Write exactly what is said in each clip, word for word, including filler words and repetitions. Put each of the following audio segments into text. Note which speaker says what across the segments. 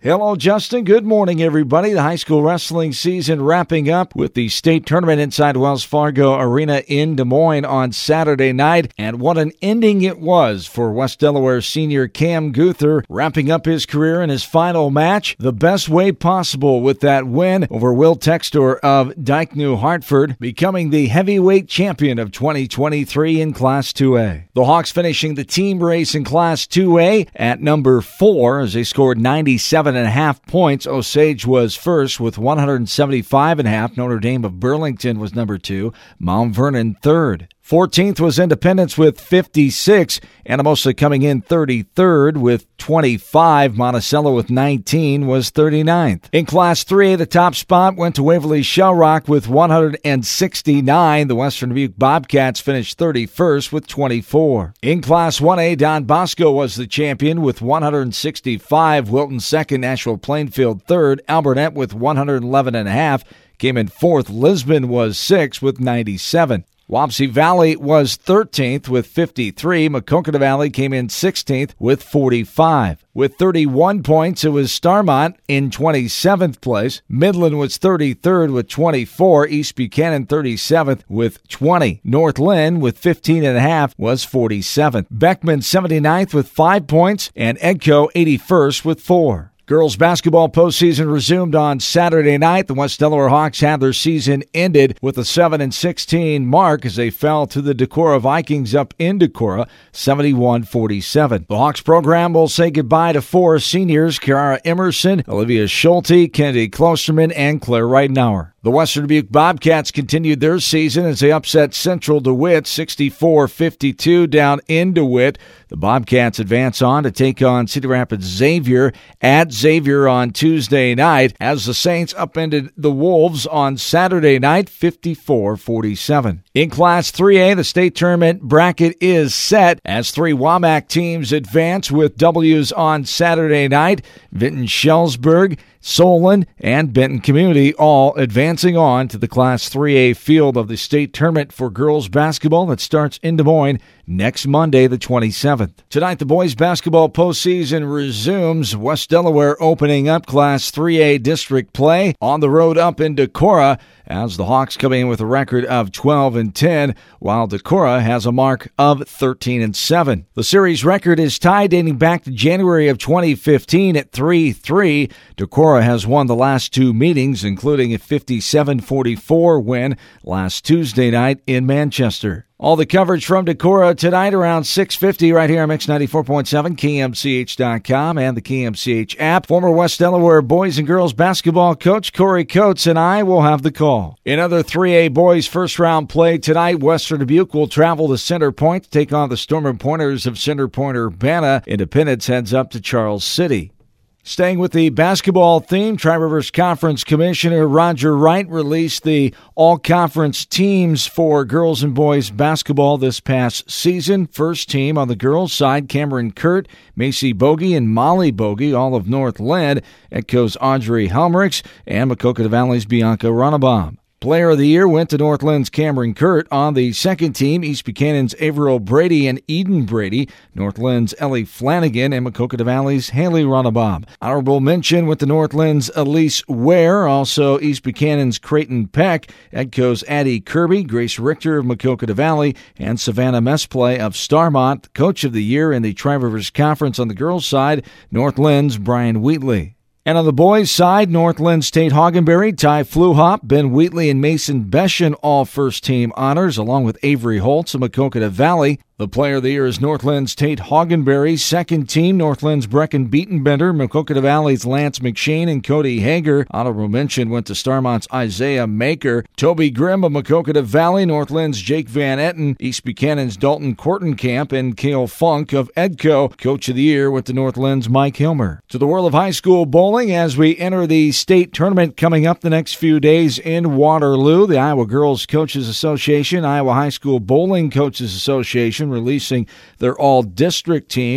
Speaker 1: Hello, Justin. Good morning, everybody. The high school wrestling season wrapping up with the state tournament inside Wells Fargo Arena in Des Moines on Saturday night. And what an ending it was for West Delaware senior Cam Guther, wrapping up his career in his final match the best way possible with that win over Will Textor of Dyke New Hartford, becoming the heavyweight champion of twenty twenty-three in Class two A. The Hawks finishing the team race in Class two A at number four as they scored ninety-seven and a half points. Osage was first with one hundred seventy-five and a half. Notre Dame of Burlington was number two. Mount Vernon third. fourteenth was Independence with fifty-six. Anamosa coming in thirty-third with twenty-five. Monticello with nineteen was thirty-ninth. In Class three A, the top spot went to Waverly Shell Rock with one hundred sixty-nine. The Western Dubuque Bobcats finished thirty-first with twenty-four. In Class one A, Don Bosco was the champion with one hundred sixty-five. Wilton second, Nashville Plainfield third. Albernet with one hundred eleven and a half came in fourth. Lisbon was sixth with ninety-seven. Wapsie Valley was thirteenth with fifty-three. Maquoketa Valley came in sixteenth with forty-five. With thirty-one points, it was Starmont in twenty-seventh place. Midland was thirty-third with twenty-four. East Buchanan thirty-seventh with twenty. North Lynn with fifteen and a half was forty-seventh. Beckman seventy-ninth with five points. And Edco eighty-first with four. Girls basketball postseason resumed on Saturday night. The West Delaware Hawks had their season ended with a seven and sixteen mark as they fell to the Decorah Vikings up in Decorah, seventy-one forty-seven. The Hawks program will say goodbye to four seniors: Kiara Emerson, Olivia Schulte, Kennedy Klosterman, and Claire Reidenauer. The Western Dubuque Bobcats continued their season as they upset Central DeWitt sixty-four fifty-two down in DeWitt. The Bobcats advance on to take on Cedar Rapids Xavier at Xavier on Tuesday night as the Saints upended the Wolves on Saturday night fifty-four forty-seven. In Class three A, the state tournament bracket is set as three WAMAC teams advance with W's on Saturday night. Vinton-Shellsburg, Solon, and Benton Community all advancing on to the Class three A field of the state tournament for girls basketball that starts in Des Moines next Monday, the twenty-seventh. Tonight, the boys basketball postseason resumes. West Delaware opening up Class three A district play on the road up in Decorah as the Hawks come in with a record of twelve and ten, while Decorah has a mark of thirteen and seven. The series record is tied dating back to January of twenty fifteen at three three. Decorah has won the last two meetings, including a fifty-seven forty-four win last Tuesday night in Manchester. All the coverage from Decorah tonight around six fifty right here on Mix ninety-four point seven, K M C H dot com, and the K M C H app. Former West Delaware boys and girls basketball coach Corey Coates and I will have the call. In other three A boys first-round play tonight, Western Dubuque will travel to Center Point to take on the Storm Pointers of Center Point-Urbana. Independence heads up to Charles City. Staying with the basketball theme, Tri-Rivers Conference Commissioner Roger Wright released the all-conference teams for girls and boys basketball this past season. First team on the girls' side, Cameron Kurt, Macy Bogey, and Molly Bogey, all of North Lend. Echoes Audrey Helmrichs and Maquoketa Valley's Bianca Runnebaum. Player of the Year went to Northland's Cameron Kurt. On the second team, East Buchanan's Averill Brady and Eden Brady, Northland's Ellie Flanagan, and Maquoketa Valley's Haley Runnebaum. Honorable mention with the Northland's Elise Ware, also East Buchanan's Creighton Peck, Edco's Addie Kirby, Grace Richter of Maquoketa Valley, and Savannah Mesplay of Starmont. Coach of the Year in the Tri-Rivers Conference on the girls' side, Northland's Brian Wheatley. And on the boys' side, Northland's Tate Hoggenberry, Ty Fluhop, Ben Wheatley, and Mason Beshen all first-team honors, along with Avery Holtz of Maquoketa Valley. The player of the year is Northland's Tate Hoggenberry. Second team, Northland's Brecken Beatenbender, Maquoketa Valley's Lance McShane, and Cody Hager. Honorable mention went to Starmont's Isaiah Maker. Toby Grimm of Maquoketa Valley, Northland's Jake Van Etten, East Buchanan's Dalton Kortenkamp, and Cale Funk of Edco. Coach of the year went to Northland's Mike Hilmer. To the world of high school bowling as we enter the state tournament coming up the next few days in Waterloo. The Iowa Girls Coaches Association, Iowa High School Bowling Coaches Association releasing their all-district teams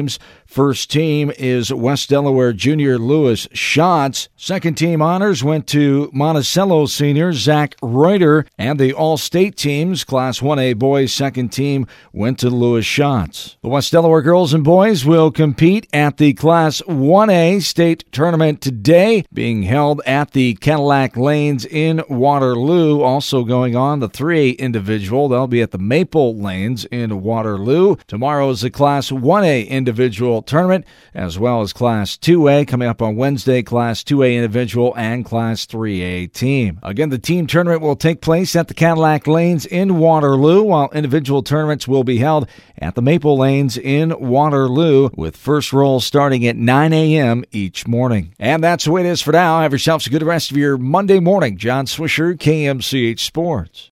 Speaker 1: First team is West Delaware junior Lewis Schatz. Second team honors went to Monticello senior Zach Reuter. And the All-State teams, Class one A boys second team, went to Lewis Schatz. The West Delaware girls and boys will compete at the Class one A state tournament today, being held at the Cadillac Lanes in Waterloo. Also going on the three A individual. They'll be at the Maple Lanes in Waterloo. Tomorrow is the Class one A individual tournament, as well as Class two A coming up on Wednesday, Class two A individual and Class three A team. Again, the team tournament will take place at the Cadillac Lanes in Waterloo, while individual tournaments will be held at the Maple Lanes in Waterloo, with first roll starting at nine a.m. each morning. And that's the way it is for now. Have yourselves a good rest of your Monday morning. John Swisher, K M C H Sports.